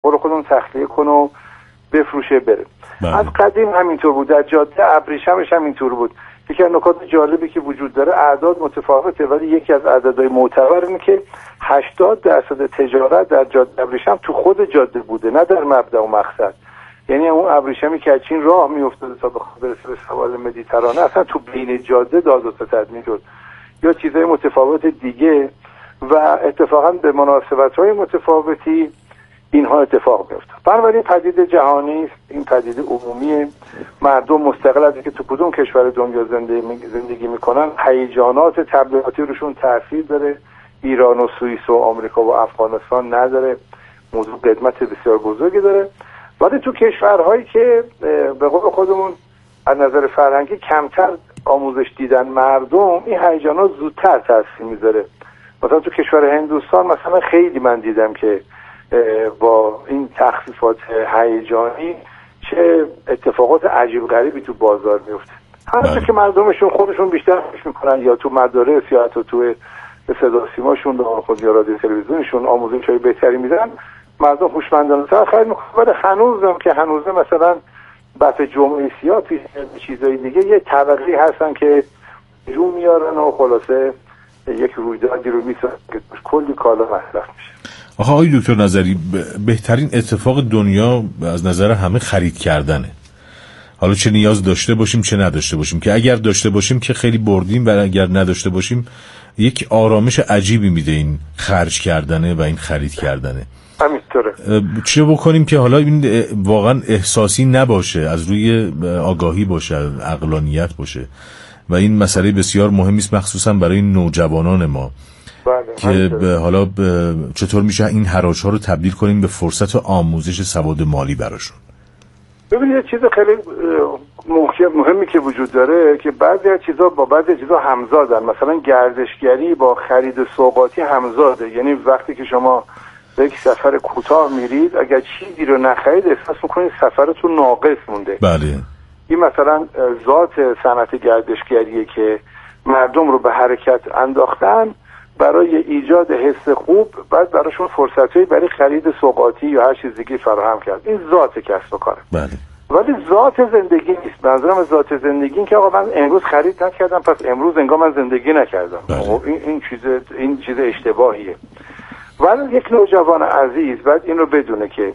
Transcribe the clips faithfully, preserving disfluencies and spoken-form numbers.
برو خودمون تخلیه کن و بفروشه بره. بله. از قدیم همینطور بود، در جاده ابریشمش همینطور بود. یکی از نکات جالبی که وجود داره اعداد متفاوته، ولی یکی از اعدادهای معتبر اینه که هشتاد درصد تجارت در جاده ابریشم تو خود جاده بوده، نه در مبدا و مقصد. یعنی اون ابریشمی که از چین راه میافتاده تا بخواد برسه به سواحل مدیترانه اصلا تو بین جاده داد و ستد میشد، یا چیزهای متفاوت دیگه. و اتفاقا به مناسبت‌های متفاوتی اینها اتفاق میفته. بنابراین پدیده جهانی است، این پدیده عمومی. مردم مستقل از اینکه تو کدوم کشور دنیا زندگی زندگی میکنن هیجانات تبلیغاتی روشون تاثیر داره. ایران و سوئیس و آمریکا و افغانستان نداره، موضوع قدمت بسیار بزرگی داره. ولی تو کشورهایی که به قول خودمون از نظر فرهنگی کمتر آموزش دیدن مردم، این هیجانات زودتر تاثیر میذاره. مثلا تو کشور هندوستان مثلا خیلی من دیدم که با این تخفیفات هیجانی چه اتفاقات عجیب غریبی تو بازار میفته. هرچه که مردمشون خودشون بیشتر فکر میکنن یا تو مدارس یا حتی تو صدا سیماشون به خود یا رادیو تلویزیونشون آموزش‌های بهتری میدن، مردم هوشمندانه‌تر خرید میکنن. ولی هنوزم که هنوزه مثلا بحث جمعه سیاه توی چیزای دیگه یه طبقی هستن که رو میارن و خلاصه یک رویدادی رو میسازن که کلی کالا مصرف میشه. آخه آقای دکتر نظری، بهترین اتفاق دنیا از نظر همه خرید کردنه. حالا چه نیاز داشته باشیم چه نداشته باشیم، که اگر داشته باشیم که خیلی بردیم و اگر نداشته باشیم یک آرامش عجیبی میده این خرج کردنه و این خرید کردنه. همینطوره. چه بکنیم که حالا این واقعا احساسی نباشه، از روی آگاهی باشه، عقلانیت باشه و این مسئله بسیار مهمی است مخصوصا برای نوجوانان ما. بله، که حالا چطور میشه این حراج‌ها رو تبدیل کنیم به فرصت آموزش سواد مالی براشون. ببینید یه چیز خیلی مهمی که وجود داره که بعضی از چیزا با بعضی از چیزا همزادن. مثلا گردشگری با خرید سوغاتی همزاده. یعنی وقتی که شما به یک سفر کوتاه میرید اگر چیزی رو نخرید احساس میکنید سفرتون ناقص مونده. بله. این مثلا ذات صنعت گردشگریه که مردم رو به حرکت انداختن برای ایجاد حس خوب، بعد براشون فرصتایی برای خرید سوغاتی یا هر چیز دیگه فراهم کرد. این ذات کسب و کاره. بله. ولی ذات زندگی نیست. منظورم از ذات زندگی این که آقا من امروز خرید نکردم پس امروز انگار من زندگی نکردم. بله. این این چیز این چیز اشتباهیه. ولی یک نوجوان عزیز باید این رو بدونه که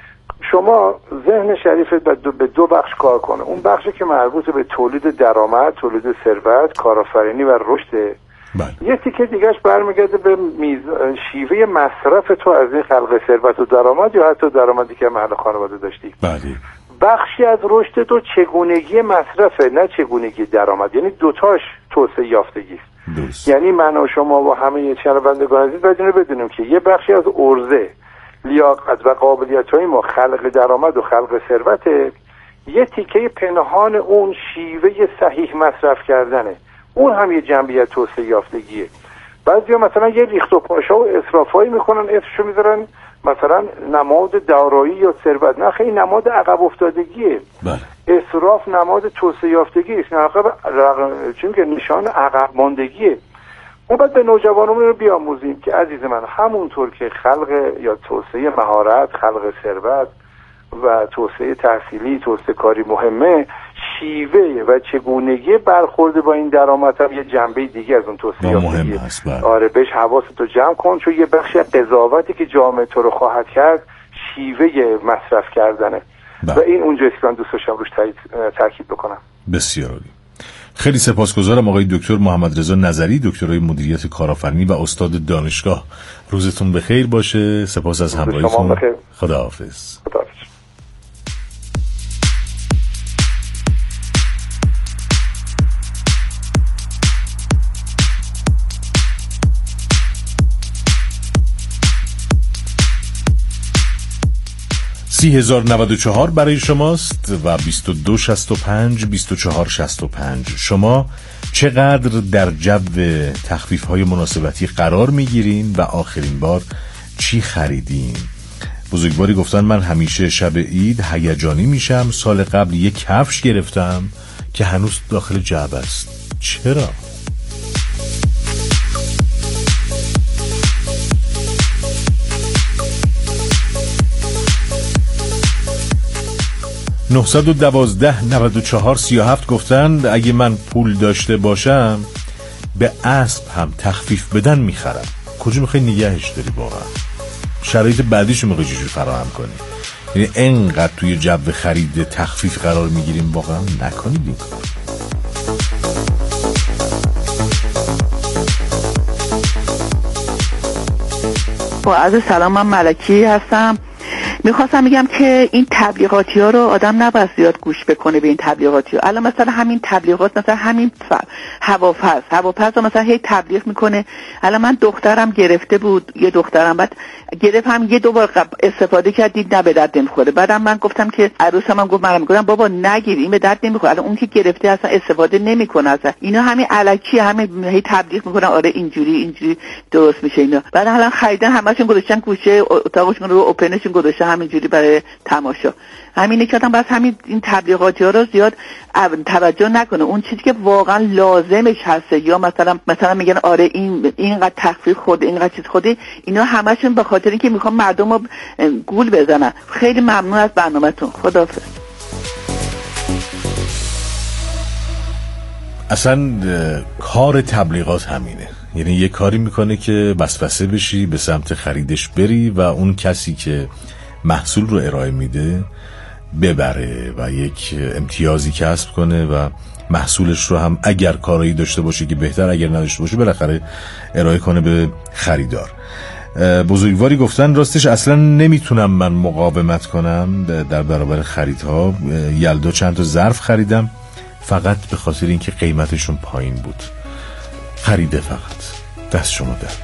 شما ذهن شریفت باید به دو بخش کار کنه. اون بخشی که مربوط به تولید درآمد، تولید ثروت، کارآفرینی و رشد. بله. یه تیکه دیگهش برمیگرده به میز... شیوه مصرف تو از این خلق ثروت و درآمد یا حتی درآمدی که محل خانواده داشتی. بله. بخشی از رشد تو چگونگی مصرفه، نه چگونگی درآمد. یعنی دوتاش توسعه یافتگی است. درست. یعنی من و شما و همه شنوندگان عزیز باید اینو بدونیم که یه بخشی از عرضه، لیاقت و قابلیت‌های ما خلق درآمد و خلق ثروت، یه تیکه پنهان اون شیوه صحیح مصرف کردنه. اون هم یه جنبه توسعه یافتگیه. بعضیا مثلا یه ریخت و پاشا و اسرافایی میکنن، اسمشو میذارن مثلا نماد دارایی یا ثروت. نه خیلی نماد عقب افتادگیه. بله. اسراف نماد توسعه یافتگی است. نه چون که نشان عقب ماندگیه. ما باید به نوجوانمون رو بیاموزیم که عزیز من همونطور که خلق یا توسعه مهارت، خلق ثروت و توسعه تحصیلی، توسعه کاری مهمه، شیوه و چگونگی برخورد با این درآمد هم یه جنبه دیگه از اون توسعه یافتگیه. آره بهش حواستو جمع کن، چون یه بخش قضاوتی که جامعه تو رو خواهد کرد شیوه مصرف کردنه. بله. و این اونجاست که من دوست داشتم روش تاکید بکنم. بسیار عالی. خیلی سپاسگزارم آقای دکتر محمد رضا نظری، دکترای مدیریت کارآفرینی و استاد دانشگاه. روزتون بخیر باشه. سپاس از همراهیتون. خداحافظ. خداحافظ. سی هزار نود و چهار برای شماست و بیست و دو شصت و پنج بیست و چهار شصت و پنج. شما چقدر در جو تخفیف های مناسبتی قرار میگیرین و آخرین بار چی خریدین؟ بزرگواری گفتن من همیشه شب عید هیجانی میشم. سال قبل یک کفش گرفتم که هنوز داخل جعبه است. چرا؟ نه یک دو نه چهار سه هفت گفتند اگه من پول داشته باشم به اسب هم تخفیف بدن میخرم. کجا میخوای نگهش داری واقعا؟ شرایط بعدیشو میخوای چجوری فراهم کنی؟ یعنی انقدر توی جو خرید تخفیف قرار میگیریم، واقعا نکنید این کار. با عرض سلام، من ملکی هستم. میخواستم بگم که این تبلیغاتی ها رو آدم نباید زیاد گوش بکنه به این تبلیغاتی ها. الان مثلا همین تبلیغات، مثلا همین هواپس هواپس مثلا هی تبلیغ میکنه. الان من دخترم گرفته بود، یه دخترم بعد گرفت، هم یه دو بار استفاده کرد، دید نه به درد نمیخوره. بعدم من گفتم که عروسم هم گفت، منم گفتم بابا نگیر، این به درد نمیخوره. الان اون که گرفته اصلا استفاده نمیکنه، اصلا اینا همین الکی همین هی تبلیغ میکنن، آره اینجوری اینجوری درست میشه اینا. بعد الان خریدن همشون گذاشتن گوشه اتاقشون رو، اوپنشون گذاشتن همینجوری برای تماشا. همینه که آدم بس همین این تبلیغاتی ها رو زیاد توجه نکنه، اون چیزی که واقعا لازمش هسته. یا مثلا مثلا میگن آره این اینقدر تخفیف خود، اینقدر چیز خوده، اینا همشون به خاطر اینکه میخوان مردم رو گول بزنن. خیلی ممنون از برنامه‌تون. خداحافظ. اصلا کار تبلیغات همینه، یعنی یه کاری میکنه که وسوسه بشی، به سمت خریدش بری و اون کسی که محصول رو ارائه میده ببره و یک امتیازی کسب کنه و محصولش رو هم اگر کارایی داشته باشه که بهتر، اگر نداشته باشه بالاخره ارائه کنه به خریدار. بزرگواری گفتن راستش اصلا نمیتونم من مقاومت کنم در برابر خریدها. یلدا چند تا ظرف خریدم فقط به خاطر اینکه قیمتشون پایین بود. خریده فقط. دست شما در.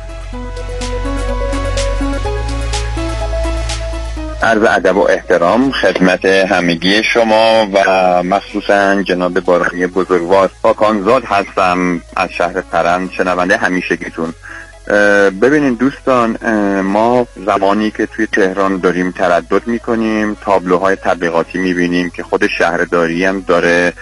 عرض ادب و احترام خدمت همگی شما و مخصوصا جناب بارانی بزرگوار. پاکانزاد هستم از شهر پرند، شنونده همیشگیتون. ببینین دوستان، ما زمانی که توی تهران داریم تردد میکنیم، تابلوهای تبلیغاتی میبینیم که خود شهرداری هم داره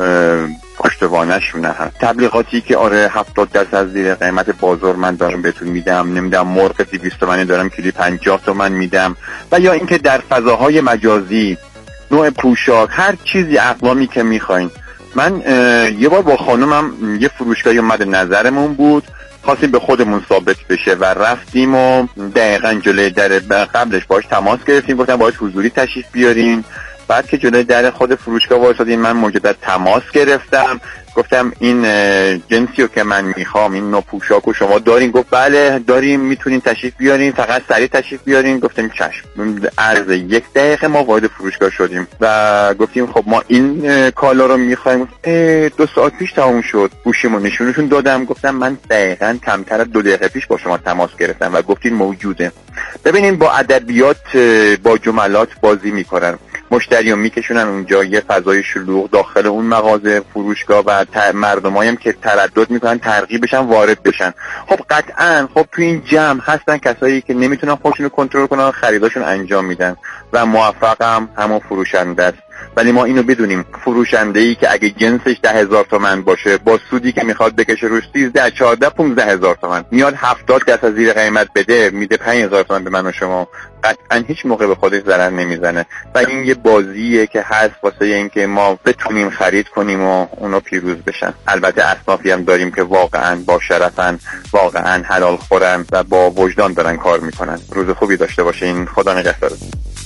پشتوانشونه هست. تبلیغاتی که آره هفتاد درصد از زیر قیمت بازار من دارم بهتون میدم، نمیدم مرغ دویست تومانی دارم کیلویی پنجاه تومن میدم، و یا اینکه در فضاهای مجازی نوع پوشاک، هر چیزی اقوامی که میخواین. من یه بار با خانومم یه فروشگاهی اومد نظرمون بود، خواستیم به خودمون ثابت بشه و رفتیم و دقیقاً جلوی در قبلش باش تماس گرفتیم، گفتم باید حضوری تشریف بیارین. بعد که جلوی در خود فروشگاه وایسادیم، من مجدد تماس گرفتم، گفتم این جنسی رو که من میخوام، این نوع پوشاک رو شما دارین؟ گفت بله داریم، میتونین تشریف بیارین، فقط سریع تشریف بیارین. گفتیم چشم. عرض یک دقیقه ما وارد فروشگاه شدیم و گفتیم خب ما این کالا رو میخوایم. دو ساعت پیش تموم شد. گوشیمو نشونشون دادم، گفتم من دقیقاً کمتر از دو دقیقه پیش با شما تماس گرفتم و گفتین موجوده. ببینین با ادبیات، با جملات بازی میکنن، مشتریو میکشونن اونجا، یه فضای شلوغ داخل اون مغازه فروشگاه و مردمایی هم که تردد میکنن ترغیب بشن وارد بشن. خب قطعاً خب تو این جمع هستن کسایی که نمیتونن خودشون رو کنترل کنن، خریداشون انجام میدن و موفق هم همون فروشنده است. ولی ما اینو بدونیم، فروشنده ای که اگه جنسش ده هزار تومن باشه، با سودی که میخواد بکشه روش سیزده چهارده پونزده هزار تومن، میاد هفتاد درصد زیر قیمت بده، میده پنج هزار تومن به من و شما، قطعا هیچ موقع به خودش ضرر نمیزنه. و این یه بازیه که هست واسه اینکه ما بتونیم خرید کنیم و اونا پیروز بشن. البته اصنافی هم داریم که واقعا با شرفن، واقعا حلال خورن و با وجدان دارن کار میکنن. روز خوبی داشته باشین. خدا نگهدارتون.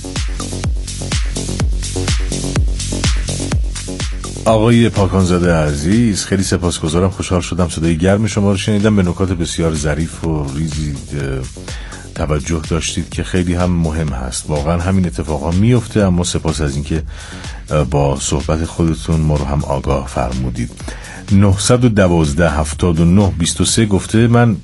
آقای پاکانزاده عزیز، خیلی سپاسگزارم، خوشحال شدم صدای گرم شما رو شنیدم. به نکات بسیار ظریف و ریزی توجه داشتید که خیلی هم مهم هست. واقعا همین اتفاقا میفته، اما سپاس از اینکه با صحبت خودتون ما رو هم آگاه فرمودید. نه یک دو هفت نه دو سه گفته من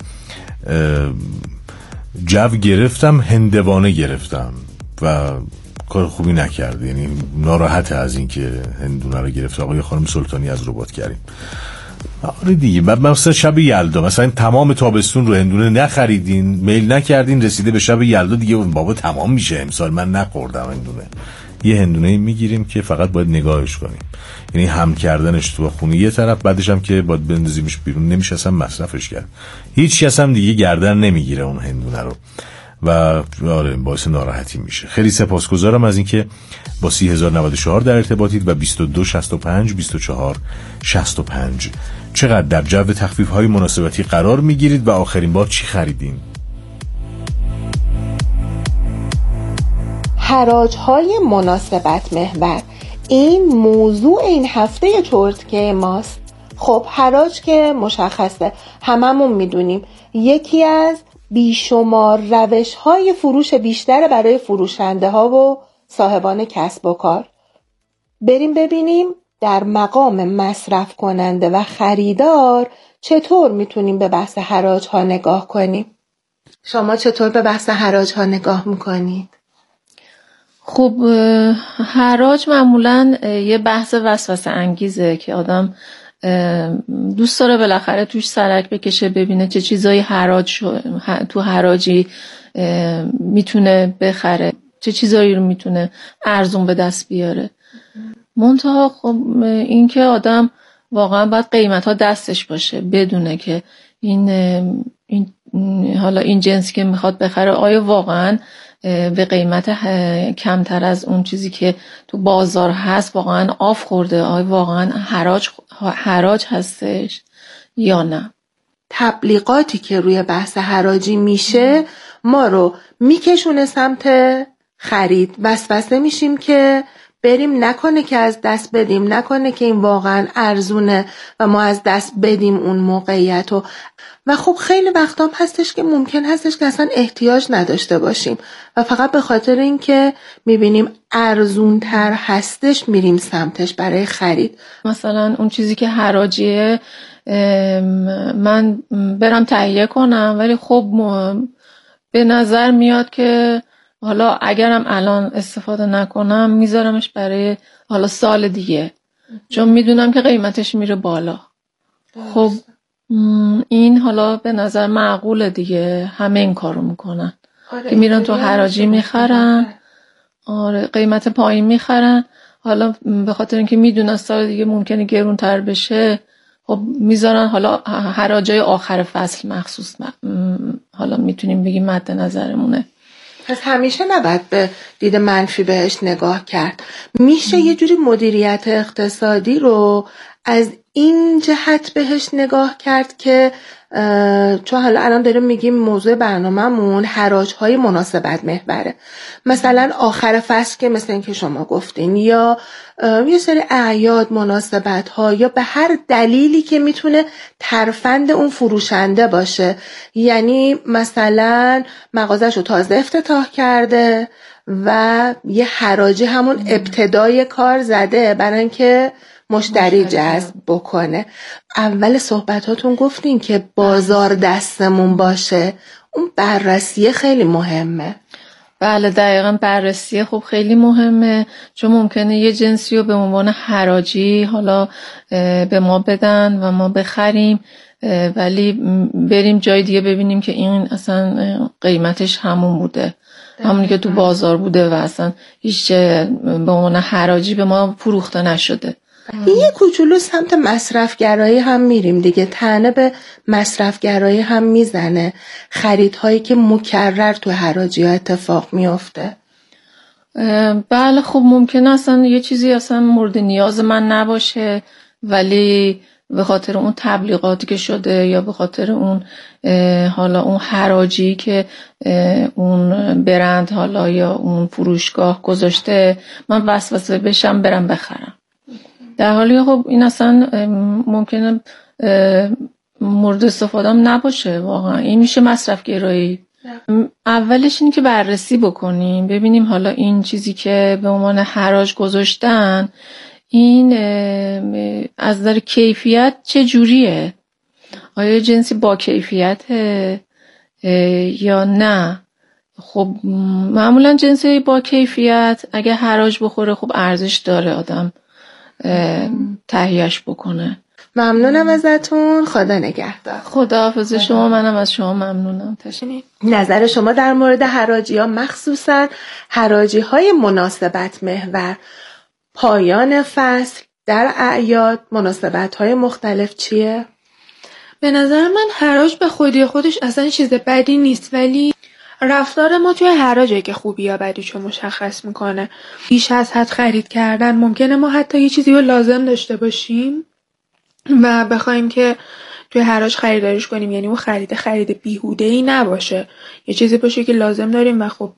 جو گرفتم، هندوانه گرفتم و کار خوبی نکرد، یعنی ناراحته از این که هندونه رو گرفت. آقای خانم سلطانی از رباط کریم. آره دیگه، بعد مثلا شب یلدا مثلا تمام تابستون رو هندونه نخریدین، میل نکردین، رسیده به شب یلدا دیگه بابا تمام میشه امسال من نخوردم هندونه. یه هندونه میگیریم که فقط باید نگاهش کنیم، یعنی هم کردنش تو خونه یه طرف، بعدش هم که باید بندازیمش بیرون، نمیشه اصلا مصرفش کرد. هیچ کس هم دیگه گردن نمیگیره اون هندونه رو. و آره باعث ناراحتی میشه. خیلی سپاسگزارم از اینکه با سی هزار و نود و چهار در ارتباطید و بیست و دو شصت و پنج بیست و چهار شصت و پنج. چقدر در جو تخفیف های مناسبتی قرار میگیرید و آخرین بار چی خریدین؟ حراج های مناسبت محور، این موضوع این هفته چرتکه ماست. خب حراج که مشخصه، هممون میدونیم یکی از بیشمار روش های فروش بیشتر برای فروشنده ها و صاحبان کسب و کار. بریم ببینیم در مقام مصرف کننده و خریدار چطور میتونیم به بحث حراج ها نگاه کنیم. شما چطور به بحث حراج ها نگاه میکنید؟ خب حراج معمولا یه بحث وسوسه انگیزه که آدم دوست داره بالاخره توش سرک بکشه، ببینه چه چیزایی حراج تو حراجی میتونه بخره، چه چیزایی رو میتونه ارزون به دست بیاره. منتها خب این که آدم واقعا باید قیمت ها دستش باشه، بدونه که این, این حالا این جنسی که میخواد بخره آیا واقعا به قیمت کمتر از اون چیزی که تو بازار هست واقعا آف خورده، آیا واقعا حراج حراج هستش یا نه. تبلیغاتی که روی بحث حراجی میشه ما رو میکشونه سمت خرید، وسوسه میشیم که بریم، نکنه که از دست بدیم، نکنه که این واقعا ارزونه و ما از دست بدیم اون موقعیت رو. و خب خیلی وقتا هم هستش که ممکن هستش که اصلا احتیاج نداشته باشیم و فقط به خاطر این که میبینیم ارزون تر هستش میریم سمتش برای خرید. مثلا اون چیزی که حراجیه من برم تهیه کنم، ولی خب به نظر میاد که حالا اگرم الان استفاده نکنم میذارمش برای حالا سال دیگه، چون میدونم که قیمتش میره بالا. خب این حالا به نظر معقوله دیگه، همه این کارو میکنن که میرن تو حراجی میخرن، آره قیمت پایین میخرن، حالا به خاطر اینکه میدونن سال دیگه ممکنه گرونتر بشه خب میذارن حالا حراجای آخر فصل مخصوص حالا میتونیم بگیم مد نظرمونه. پس همیشه نباید به دید منفی بهش نگاه کرد. میشه یه جوری مدیریت اقتصادی رو از این جهت بهش نگاه کرد که چون حالا الان داریم میگیم موضوع برنامه‌مون حراج‌های مناسبت محوره، مثلا آخر فصل که مثل این که شما گفتین، یا یه سری اعیاد، مناسبت‌ها، یا به هر دلیلی که میتونه ترفند اون فروشنده باشه. یعنی مثلا مغازه‌شو تازه افتتاح کرده و یه حراجی همون ابتدای کار زده برای اینکه مشتری جذب بکنه. اول صحبتاتون گفتین که بازار دستمون باشه، اون بررسی خیلی مهمه. بله دقیقاً، بررسی خب خیلی مهمه، چون ممکنه یه جنسی رو به عنوان حراجی حالا به ما بدن و ما بخریم، ولی بریم جای دیگه ببینیم که این اصلا قیمتش همون بوده، همونی که تو بازار بوده و اصلا هیچ به عنوان حراجی به ما فروخته نشده. یه کوچولو سمت مصرفگرایی هم میریم دیگه، طعنه به مصرفگرایی هم میزنه، خریدهایی که مکرر تو حراجی ها اتفاق میفته. بله خب ممکنه اصلا یه چیزی اصلا مورد نیاز من نباشه، ولی به خاطر اون تبلیغاتی که شده یا به خاطر اون حالا اون حراجی که اون برند حالا یا اون فروشگاه گذاشته من وسوسه بشم برم بخرم، در حالی خب این اصلا ممکنه مورد استفادهم نباشه. واقعا این میشه مصرف گرایی. اولش این که بررسی بکنیم ببینیم حالا این چیزی که به عنوان حراج گذاشتن این از نظر کیفیت چه جوریه، آیا جنسی با کیفیته یا نه. خب معمولا جنسی با کیفیت اگه حراج بخوره خب ارزش داره آدم تهیهش بکنه. ممنونم ازتون، خدا نگهدار. خداحافظ شما، منم از شما ممنونم. تشکر. نظر شما در مورد حراجی ها، مخصوصا حراجی های مناسبت محور، پایان فصل، در اعیاد، مناسبت های مختلف چیه؟ به نظر من حراج به خودی خودش اصلا چیز بدی نیست، ولی رفتار ما توی حراجه که خوبی یا بدیشو مشخص میکنه. بیش از حد خرید کردن، ممکنه ما حتی یه چیزی رو لازم داشته باشیم و بخوایم که توی حراج خریداریش کنیم، یعنی اون خرید خرید بیهوده‌ای نباشه، یه چیزی باشه که لازم داریم و خب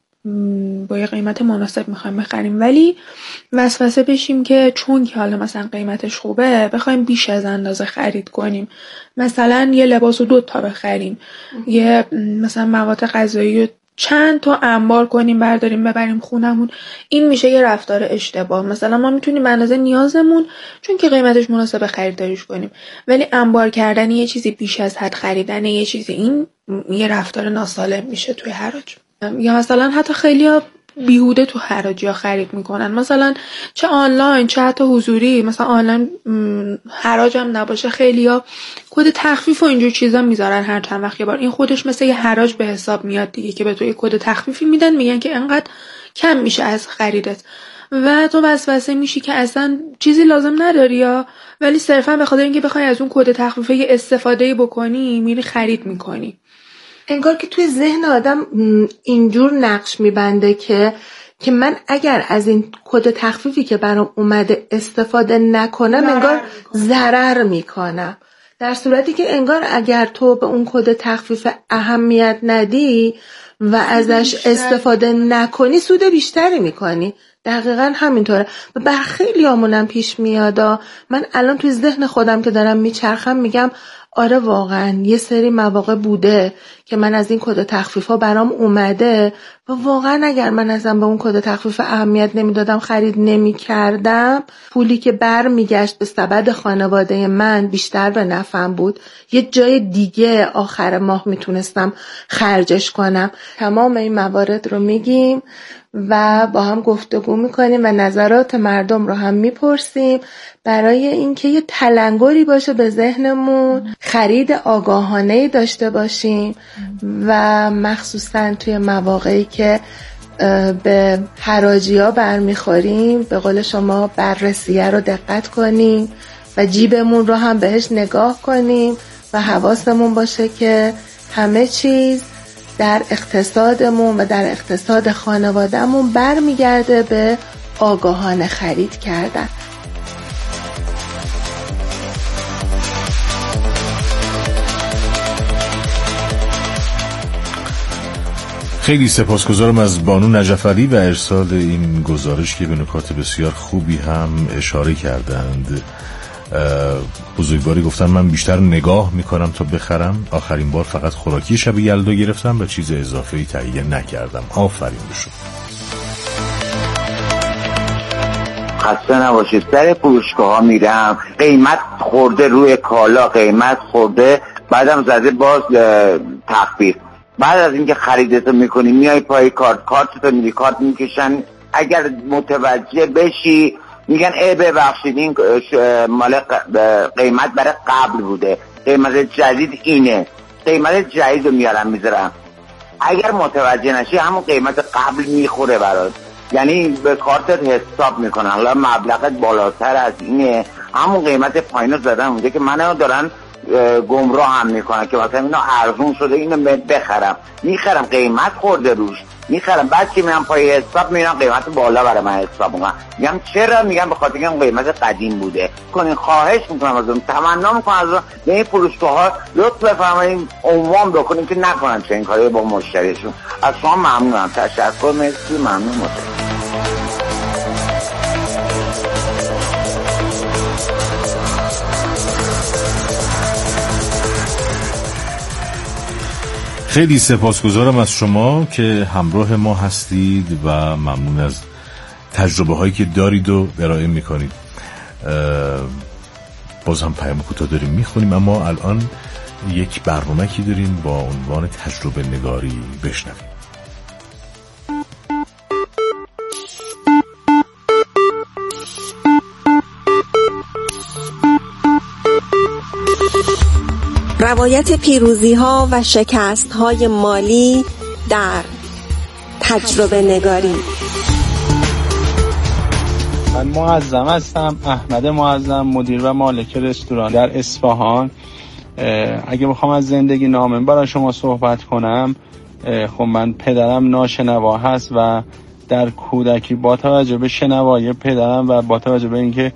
با یه قیمت مناسب میخوایم بخریم، ولی وسوسه بشیم که چون که حالا مثلا قیمتش خوبه بخوایم بیش از اندازه خرید کنیم. مثلا یه لباس رو دو تا بخریم، یه مثلا مواد غذایی رو چند تا انبار کنیم برداریم ببریم خونمون. این میشه یه رفتار اشتباه. مثلا ما میتونیم به اندازه نیازمون چون که قیمتش مناسبه خریداریش کنیم، ولی انبار کردن یه چیزی بیش از حد خریدن یه چیزی، این یه رفتار ناسالم میشه توی حراج. یا مثلا حتی خیلی‌ها بیهوده تو حراجی‌ها خرید میکنن، مثلا چه آنلاین چه حتی حضوری. مثلا آنلاین حراج هم نباشه خیلی‌ها کد تخفیف و اینجور چیزا میذارن هر چند وقت یه بار. این خودش مثل یه حراج به حساب میاد دیگه، که به تو یه کد تخفیفی میدن، میگن که انقدر کم میشه از خریدت و تو وسوسه میشی که اصلا چیزی لازم نداری، یا ولی صرفا به خاطر اینکه بخوای از اون کد تخفیف یه استفاده بکنی میری خرید میکنی. انگار که توی ذهن آدم اینجور نقش میبنده که که من اگر از این کد تخفیفی که برام اومده استفاده نکنم انگار ضرر میکنم، در صورتی که انگار اگر تو به اون کد تخفیف اهمیت ندی و ازش استفاده نکنی سود بیشتری میکنی. دقیقا همینطوره و بر خیلی همونم پیش میادا. من الان توی ذهن خودم که دارم میچرخم میگم آره واقعا یه سری مواقع بوده که من از این کد تخفیف ها برام اومده و واقعا اگر من ازم به اون کد تخفیف اهمیت نمیدادم، خرید نمی کردم، پولی که بر میگشت به سبد خانواده من بیشتر به نفعم بود. یه جای دیگه آخر ماه میتونستم خرجش کنم. تمام این موارد رو میگیم و با هم گفتگو میکنیم و نظرات مردم رو هم میپرسیم برای اینکه یه تلنگری باشه به ذهنمون، خرید آگاهانه‌ای داشته باشیم و مخصوصا توی مواقعی که به حراجی‌ها برمیخوریم به قول شما بررسیه رو دقت کنیم و جیبمون رو هم بهش نگاه کنیم و حواسمون باشه که همه چیز در اقتصادمون و در اقتصاد خانوادهمون برمیگرده به آگاهانه خرید کردن. خیلی سپاسگزارم از بانو نجفعلی و ارسال این گزارش که به نکات بسیار خوبی هم اشاره کردند. بزرگواری گفتن من بیشتر نگاه میکنم تا بخرم، آخرین بار فقط خوراکی شب یلدا گرفتم و چیز اضافه‌ای تهیه نکردم. آفرین بشون. خسته نباشید. سر فروشگاه ها میرم، قیمت خورده روی کالا، قیمت خورده، بعدم زده باز تخفیف. بعد از اینکه خریدتو میکنی میای پای کارت، کارتتو میدی، کارت میکشن، اگر متوجه بشی میگن ای ببخشید این مال قیمت برای قبل بوده، قیمت جدید اینه، قیمت جدید رو میارم میذارم. اگر متوجه نشی همون قیمت قبل میخوره برات، یعنی به کارتت حساب میکنن حالا مبلغت بالاتر از اینه، همون قیمت پایین رو زدن اونجا که منو دارن گمراه هم میکنن که مثلا اینا ارزون شده اینو بخرم، میخرم قیمت خورده روش، میخرم بعد که میرم پای حساب میرم قیمت بالا برای من حساب میکنم. میگم چرا؟ میگم به خاطر اینکه قیمت قدیم بوده. کنین خواهش میکنم ازم، تمنا میکنم ازم به این فروشگاه ها لطف بفرمایید عنوان بکنیم که نکنن چنین کاری با مشتریشون. از شما ممنونم. تشکر، مرسی، ممنون. متشکرم. خیلی سپاسگزارم از شما که همراه ما هستید و ممنون از تجربه هایی که دارید و ارائه میکنید. باز هم پیام کوتاه داریم میخونیم، اما الان یک برنامه که داریم با عنوان تجربه نگاری بشنویم. روایت پیروزی‌ها و شکست‌های مالی در تجربه نگاری. من معظم هستم، احمد معظم، مدیر و مالک رستوران در اصفهان. اگه بخوام از زندگی نامم برای شما صحبت کنم، خب من پدرم ناشنوا هست و در کودکی با توجه به شنوایی پدرم و با توجه به اینکه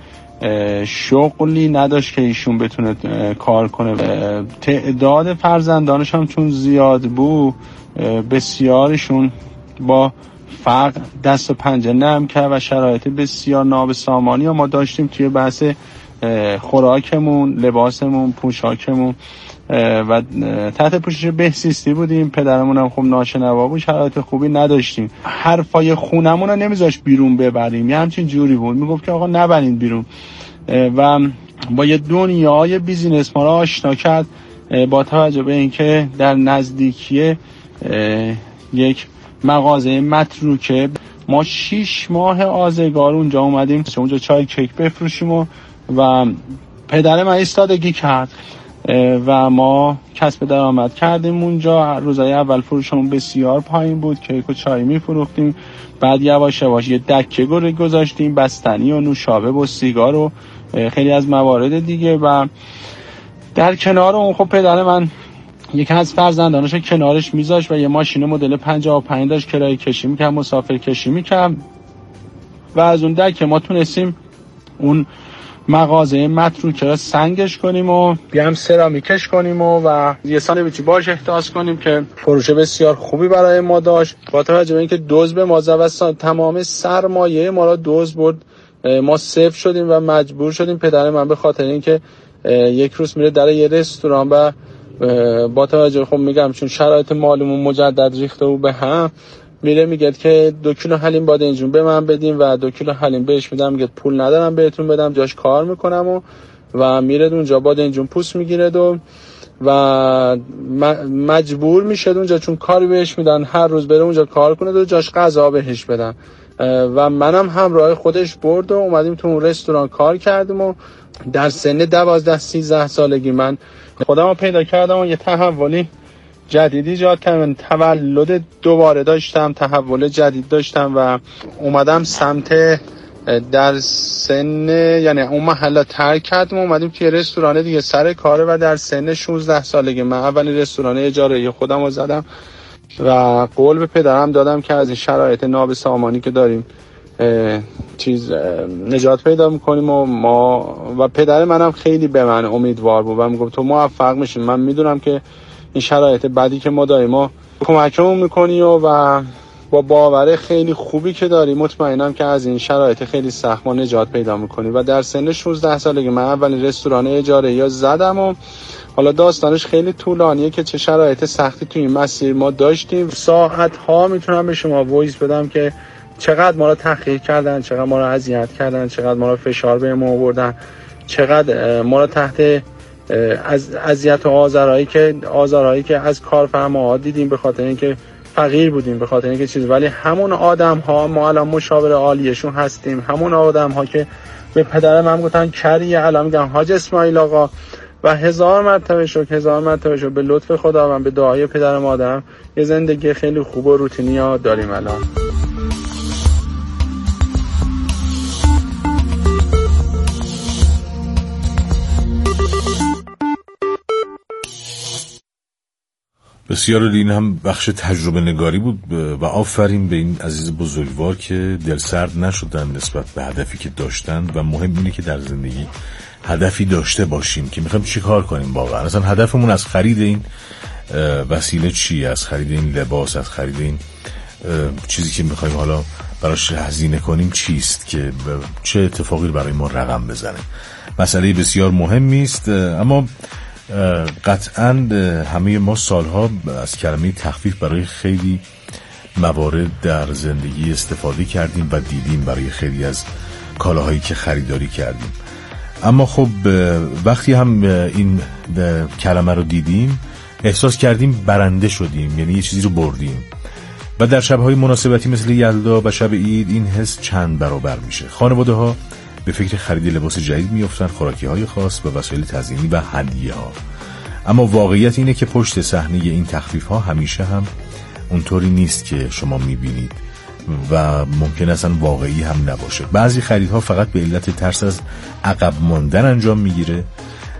شغلی نداشت که ایشون بتونه کار کنه، تعداد فرزندانش هم چون زیاد بود بسیارشون با فقر دست و پنجه نرم کرد و شرایط بسیار نابسامانی ما داشتیم توی بحث خوراکمون، لباسمون، پوشاکمون و تحت پوشش بهزیستی بودیم. پدرمون هم خب ناشنوا بود، شرایط خوبی نداشتیم. حرفای خونمون رو نمیذاشت بیرون ببریم، یه همچین جوری بود، میگفت که آقا نبرین بیرون. و با یه دنیای بیزینس ما رو آشنا کرد با توجه به اینکه در نزدیکی یک مغازه متروکه ما شیش ماه آزگار اونجا اومدیم اونجا چای کیک بفروشیم و, و پدر من ایستادگی کرد و ما کسب درآمد کردیم اونجا. روزای اول فروشمون بسیار پایین بود، کیک و چای میفروختیم، بعد یواش یواش یه دکه گره گذاشتیم، بستنی و نوشابه و سیگار و خیلی از موارد دیگه. و در کنار اون خب پدر من یکی از فرزندانش کنارش میذاشت و یه ماشین مدل پنجاه و پنج داشت، کرایه کشی میکرد، مسافر کشی میکرد و از اون دکه ما تونستیم اون مغازه متروکه را سنگش کنیم و بیام سرامیکش کنیم و, و یه ساندویچی باش احداث کنیم که فروش بسیار خوبی برای ما داشت. با توجه به اینکه دزد به ما زد، تمام سرمایه ما را دزد برد، ما صفر شدیم و مجبور شدیم. پدر من به خاطر اینکه یک روز میره در یه رستوران و با توجه خب میگم چون شرایط مالیمون مجدد ریخته و به هم، میره میگه که دو کیلو حلیم بادمجون به من بدیم و دو کیلو حلیم بهش میدم، میگه پول ندارم بهتون بدم، جاش کار میکنم و و میره اونجا بادمجون پوست میگیره و و مجبور میشه اونجا چون کاری بهش میدن هر روز بره اونجا کار کنه و جاش غذا بهش بدن. و منم همراه خودش برد و اومدیم تو اون رستوران کار کردیم و در سن دوازده سیزده سالگی من خودم رو پیدا کردم و یه تحولی جدیدی ایجاد کردم. تولد دوباره داشتم، تحول جدید داشتم و اومدم سمت در سن یعنی اون محله ترک کردم و اومدیم توی رستوران دیگه سر کاره و در سن شانزده سالگی من اولین رستوران اجاره خودم رو زدم و قول به پدرم دادم که از این شرایط نابسامانی که داریم چیز نجات پیدا میکنیم و ما و پدر منم خیلی به من امیدوار بود و میگفت تو موفق میشین، من میدونم که این شرایط بعدی که ما داریم ما کمکمون میکنی و, و با باور خیلی خوبی که داریم مطمئنم که از این شرایط خیلی سخت ما نجات پیدا میکنیم. و در سن شانزده سالگی من اولین رستوران اجاره یا زدم و حالا داستانش خیلی طولانیه که چه شرایط سختی توی این مسیر ما داشتیم. ساعت ها میتونم به شما وایس بدم که چقدر ما رو تحقیر کردن، چقدر ما رو اذیت کردن، چقدر ما رو فشار بهمون آوردن، چقدر ما رو تحت از اذیت و آزارهایی که آزارهایی که از کارفرماها دیدیم به خاطر اینکه فقیر بودیم، به خاطر اینکه چیز. ولی همون آدم ها ما الان مشاور عالیشون هستیم، همون آدم ها که به پدر من گفتن کریه الان میگن حاج اسماعیل آقا و هزار مرتبه شکر هزار مرتبه شکر به لطف خداوند به دعای پدر مادرم یه زندگی خیلی خوب و روتینی ها داریم الان. بسیار این هم بخش تجربه نگاری بود و آفرین به این عزیز بزرگوار که دلسرد نشدن نسبت به هدفی که داشتن. و مهم اینه که در زندگی هدفی داشته باشیم که میخوایم چی کار کنیم واقعا. اصلا هدفمون از خرید این وسیله چیه، از خرید این لباس، از خرید این چیزی که میخوایم حالا براش هزینه کنیم چیست که چه اتفاقی برای ما رقم بزنه. مسئله بسیار مهمی است. اما قطعاً همه ما سالها از کلمه تخفیف برای خیلی موارد در زندگی استفاده کردیم و دیدیم برای خیلی از کالاهایی که خریداری کردیم. اما خب وقتی هم این کلمه رو دیدیم احساس کردیم برنده شدیم، یعنی یه چیزی رو بردیم. و در شب‌های مناسبتی مثل یلدا و شب عید این حس چند برابر میشه. خانواده‌ها به فکر خرید لباس جدید میافتن، خوراکی‌های خاص و وسایل تزیینی و هدیه‌ها. اما واقعیت اینه که پشت صحنه این تخفیف‌ها همیشه هم اونطوری نیست که شما می‌بینید و ممکن است واقعی هم نباشه. بعضی خریدها فقط به علت ترس از عقب ماندن انجام میگیره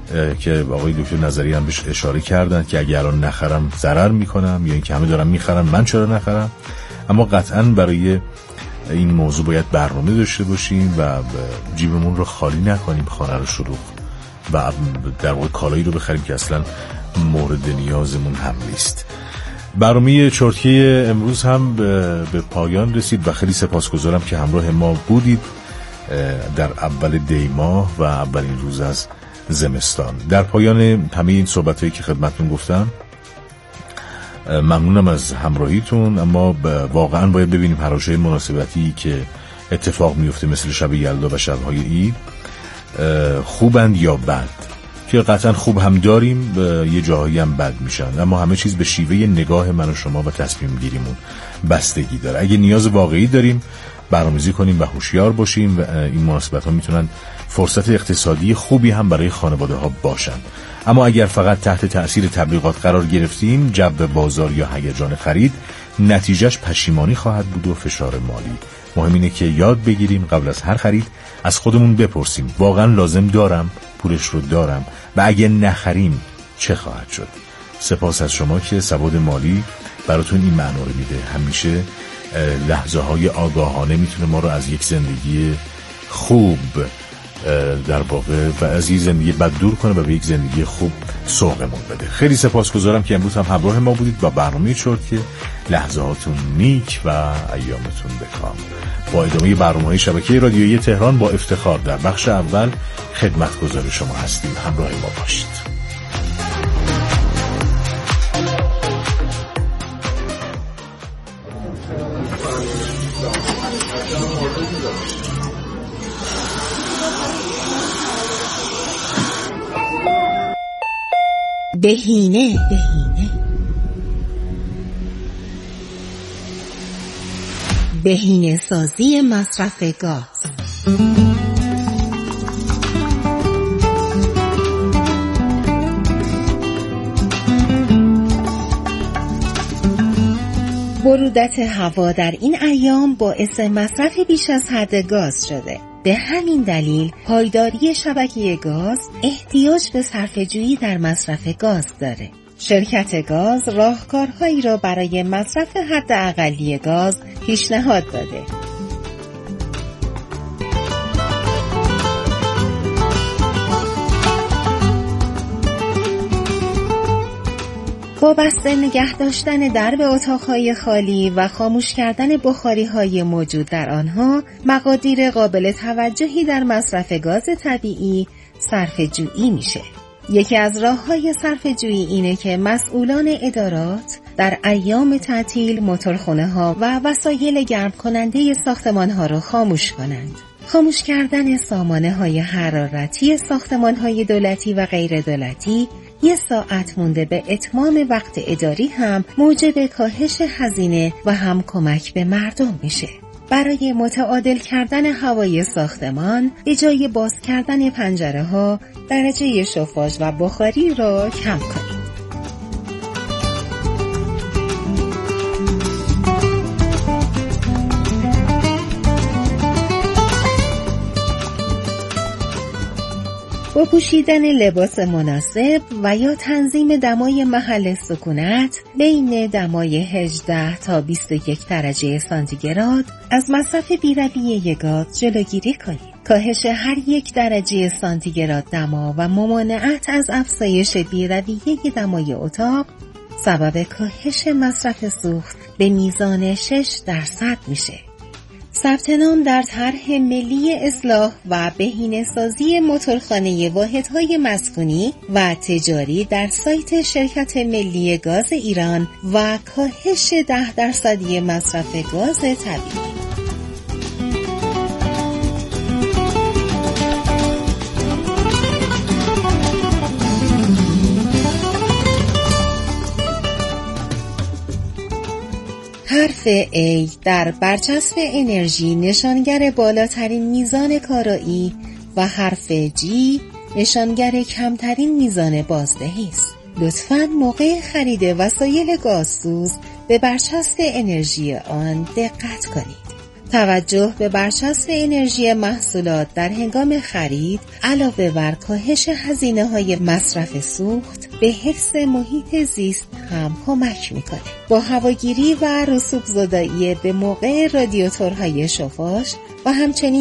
که آقای دکتر نظری هم بهش اشاره کردن که اگه الان نخرم ضرر میکنم یا اینکه همه دارن میخرن من چرا نخرم. اما قطعاً برای این موضوع باید برنامه داشته باشیم و جیبمون رو خالی نکنیم، خانه رو شلوغ و در واقع کالایی رو بخریم که اصلا مورد نیازمون هم نیست. برنامه چرتکه امروز هم به پایان رسید و خیلی سپاسگزارم که همراه ما بودید در اول دی ماه و اولین روز از زمستان. در پایان همه این صحبتایی که خدمتتون گفتم ممنونم از همراهیتون، اما واقعا باید ببینیم حراشای مناسبتی که اتفاق میفته مثل شب یلدا و شبهای عید خوبند یا بد، که قطعا خوب هم داریم یه جاهایی هم بد میشن، اما همه چیز به شیوه نگاه من و شما و تصمیم گیریمون بستگی داره. اگه نیاز واقعی داریم برنامه‌ریزی کنیم و هوشیار باشیم و این مناسبت‌ها میتونن فرصت اقتصادی خوبی هم برای خانواده‌ها باشن. اما اگر فقط تحت تأثیر تبلیغات قرار گرفتیم، جو بازار یا هیجان خرید، نتیجهش پشیمانی خواهد بود و فشار مالی. مهم اینه که یاد بگیریم قبل از هر خرید از خودمون بپرسیم واقعا لازم دارم، پولش رو دارم و اگه نخریم چه خواهد شد. سپاس از شما که سواد مالی براتون این معنا رو میده. همیشه لحظه های آگاهانه میتونه ما رو از یک زندگی خوب در واقع و از یک زندگی بد دور کنه و به یک زندگی خوب سوقمون بده. خیلی سپاسگزارم که امروز هم همراه ما بودید با برنامه چرتکه. لحظه هاتون نیک و ایامتون بکام. با ادامه برنامه‌های شبکه رادیویی تهران با افتخار در بخش اول خدمتگزار شما هستیم. همراه ما باشید. بهینه بهینه بهینه سازی مصرف گاز. برودت هوا در این ایام باعث مصرف بیش از حد گاز شده. به همین دلیل پایداری شبکه گاز احتیاج به صرفه‌جویی در مصرف گاز داره. شرکت گاز راهکارهایی را برای مصرف حداقلی گاز پیشنهاد داده. با بسته نگه داشتن درب اتاقهای خالی و خاموش کردن بخاریهای موجود در آنها، مقادیر قابل توجهی در مصرف گاز طبیعی صرفه‌جویی میشه. یکی از راه‌های صرفه‌جویی اینه که مسئولان ادارات در ایام تعطیل موتورخانه‌ها و وسایل گرم کننده ساختمان‌ها را خاموش کنند. خاموش کردن سامانه‌های حرارتی ساختمان‌های دولتی و غیر دولتی یه ساعت مونده به اتمام وقت اداری هم موجب کاهش هزینه و هم کمک به مردم میشه. برای متعادل کردن هوای ساختمان، به جای باز کردن پنجره ها، درجه شوفاژ و بخاری را کم کنید. با پوشیدن لباس مناسب و یا تنظیم دمای محل سکونت بین دمای هجده تا بیست و یک درجه سانتیگراد از مصرف بی‌رویه گاز جلوگیری کنید. کاهش هر یک درجه سانتیگراد دما و ممانعت از افزایش بی‌رویه دمای اتاق سبب کاهش مصرف سوخت به میزان شش درصد میشه. ثبت نام در طرح ملی اصلاح و بهینه‌سازی موتورخانه واحدهای مسکونی و تجاری در سایت شرکت ملی گاز ایران و کاهش ده درصدی مصرف گاز طبیعی. حرف A در برچسب انرژی نشانگر بالاترین میزان کارایی و حرف G نشانگر کمترین میزان بازدهی است. لطفاً موقع خرید وسایل گازسوز به برچسب انرژی آن دقت کنید. توجه به برچسب انرژی محصولات در هنگام خرید علاوه بر کاهش هزینه‌های مصرف سوخت به حفظ محیط زیست هم کمک می‌کنه. با هواگیری و رسوب زدایی به موقع رادیاتورهای شفاش و همچنین